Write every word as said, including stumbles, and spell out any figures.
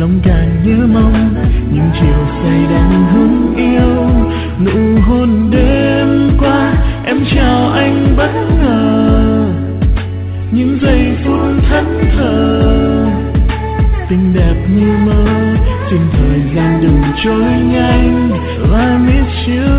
lòng càng nhớ mong những chiều say đắm hương yêu. Nụ hôn đêm qua em chào anh bất ngờ, những giây phút thẫn thờ tình đẹp như mơ. Xin thời gian đừng trôi nhanh, I miss you.